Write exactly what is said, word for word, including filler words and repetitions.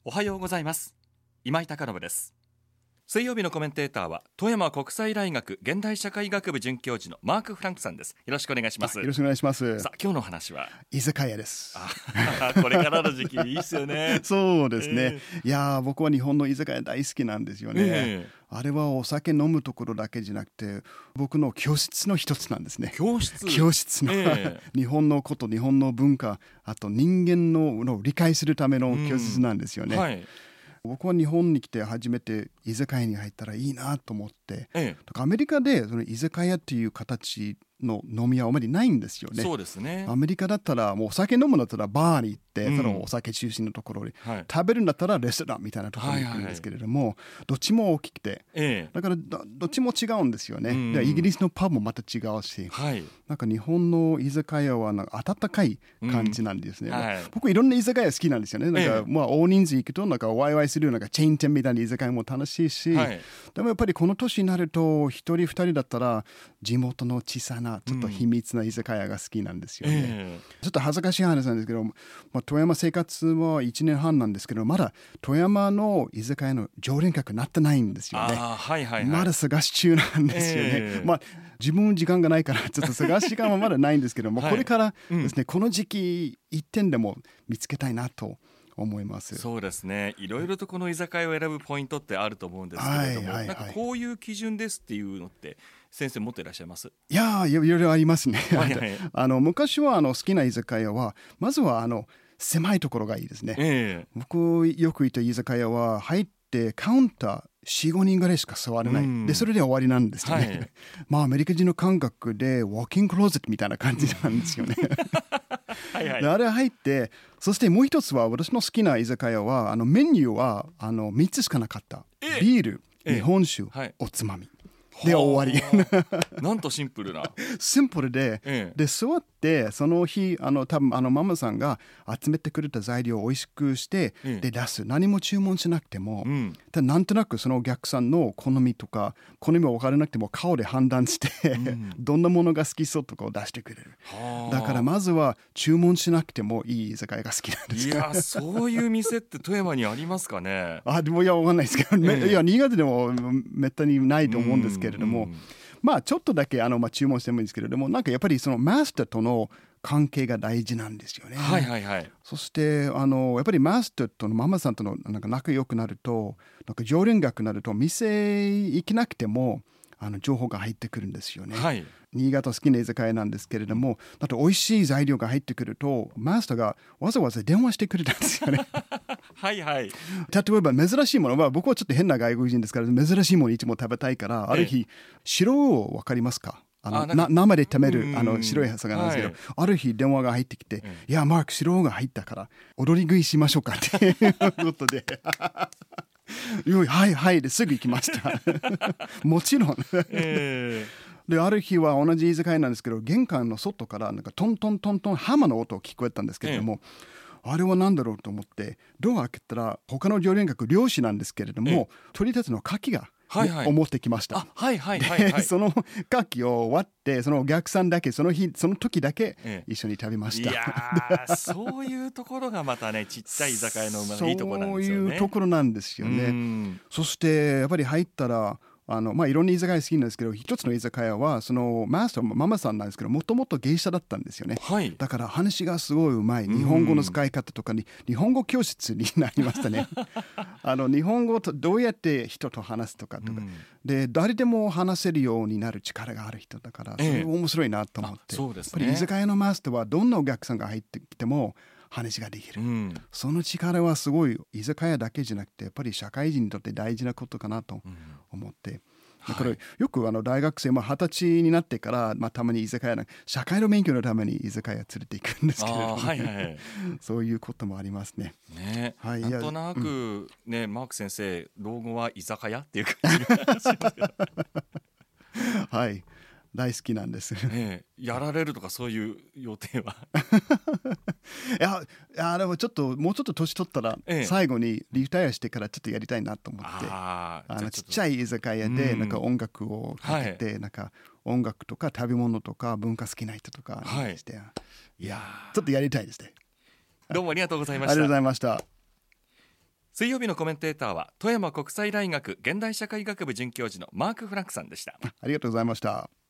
おはようございます。今井貴信です。水曜日のコメンテーターは富山国際大学現代社会学部准教授のマーク・フランクさんです。よろしくお願いします。 よろしくお願いします。 さあ、今日の話は居酒屋です。 あこれからの時期いいですよね。 そうですね、 えー、 いや僕は日本の居酒屋大好きなんですよね、えー、あれはお酒飲むところだけじゃなくて僕の教室の一つなんですね。 教室教室の、えー、日本のこと、日本の文化、あと人間 の, の理解するための教室なんですよね、うん、はい。僕は日本に来て初めて居酒屋に入ったらいいなと思って、ええ、アメリカでその居酒屋っていう形の飲み屋はあまりないんですよね。 そうですね。 アメリカだったらもうお酒飲むんだったらバーに行って、うん、そのお酒中心のところに、はい、食べるんだったらレストランみたいなところに行くんですけれども、はいはいはい、どっちも大きくて、ええ、だから ど, どっちも違うんですよね、うん、でイギリスのパブもまた違うし、はい、なんか日本の居酒屋はなんか温かい感じなんですね、うん、はい、僕いろんな居酒屋好きなんですよね。なんか、ええ、まあ、大人数行くとなんかワイワイするようなチェーン店みたいな居酒屋も楽しいし、はい、でもやっぱりこの年になると一人二人だったら地元の小さなちょっと秘密な居酒屋が好きなんですよね、えー、ちょっと恥ずかしい話なんですけど、まあ、富山生活はいちねんはんなんですけどまだ富山の居酒屋の常連客になってないんですよね。あ、はいはいはい、まだ探し中なんですよね、えー、まあ自分時間がないからちょっと探す時間はまだないんですけども、はい、これからですね、うん、この時期一点でも見つけたいなと思います。 そうですね、いろいろとこの居酒屋を選ぶポイントってあると思うんですけれども、はいはいはい、なんかこういう基準ですっていうのって先生持っていらっしゃいます？ いやいろいろありますね、はいはい、あの昔はあの好きな居酒屋はまずはあの狭いところがいいですね、えー、僕よく行った居酒屋は入ってカウンター よん,ご 人ぐらいしか座れない、うん、でそれで終わりなんですよね、はい、まあアメリカ人の感覚でウォーキングクローゼットみたいな感じなんですよねはい、はい、であれ入ってそしてもう一つは私の好きな居酒屋はあのメニューはあのみっつしかなかった。ビール、日本酒、はい、おつまみで終わりなんとシンプルなシンプルで、ええ、で座ってその日あの多分あのママさんが集めてくれた材料を美味しくして、ええ、で出す。何も注文しなくても、うん、なんとなくそのお客さんの好みとか好みは分からなくても顔で判断して、うん、どんなものが好きそうとかを出してくれる。だからまずは注文しなくてもいい居酒屋が好きなんですよ。 いやそういう店って富山にありますかね？ あでもいや分かんないですけど、ええ、いや新潟でもめったにないと思うんですけどけれども、うん、まあちょっとだけあの、まあ、注文してもいいんですけれどもなんかやっぱりそのマスターとの関係が大事なんですよね。はいはいはい。そしてあのやっぱりマスターとのママさんとのなんか仲良くなるとなんか常連客になると店行けなくてもあの情報が入ってくるんですよね。はい。新潟好きな居酒屋なんですけれども、だと美味しい材料が入ってくるとマスターがわざわざ電話してくれたんですよねはいはい。例えば珍しいものは僕はちょっと変な外国人ですから珍しいものいつも食べたいからある日、ええ、白魚わかりますか？あのあな生で食べるあの白い魚なんですけど、はい、ある日電話が入ってきて、うん、いやマーク白魚が入ったから踊り食いしましょうかっていうことではいはいですぐ行きましたもちろん、えーである日は同じ居酒屋なんですけど玄関の外からなんかトントントントンハマの音を聞こえたんですけれども、ええ、あれは何だろうと思ってドア開けたら他の常連客漁師なんですけれども、ええ、取り立ての牡蠣が、はいはい、持ってきました。はいはいはいはい、その牡蠣を割ってそのお客さんだけその日その時だけ一緒に食べました、ええ、いやそういうところがまたねちっちゃい居酒屋のいいところなんですよね。 そういうところなんですよね。そしてやっぱり入ったらあのまあ、いろんな居酒屋好きなんですけど一つの居酒屋はそのマスターママさんなんですけどもともと芸者だったんですよね、はい、だから話がすごいうまい。日本語の使い方とかに日本語教室になりましたねあの日本語とどうやって人と話すとかとか、うん、で誰でも話せるようになる力がある人だからそれ面白いなと思って、ええ、そうですね、やっぱり居酒屋のマスターはどんなお客さんが入ってきても話ができる、うん、その力はすごい居酒屋だけじゃなくてやっぱり社会人にとって大事なことかなと思って、うん、だからよくあの大学生も二十歳になってから、まあ、たまに居酒屋な社会の勉強のために居酒屋連れて行くんですけれども、ね、はいはいはい、そういうこともありますね。 ね、はい、なんとなく、ね、うん、マーク先生老後は居酒屋っていう感じがしますけどはい大好きなんです、 ね、やられるとかそういう予定はいや、いやでもちょっともうちょっと年取ったら最後にリタイアしてからちょっとやりたいなと思って、ええ、ああのちっちゃい居酒屋でなんか音楽をかけて、はい、なんか音楽とか食べ物とか文化好きな人とかにして、はい、いやちょっとやりたいですね。 どうもありがとうございました。 ありがとうございました。 水曜日のコメンテーターは富山国際大学現代社会学部准教授のマーク・フランクさんでした。 ありがとうございました。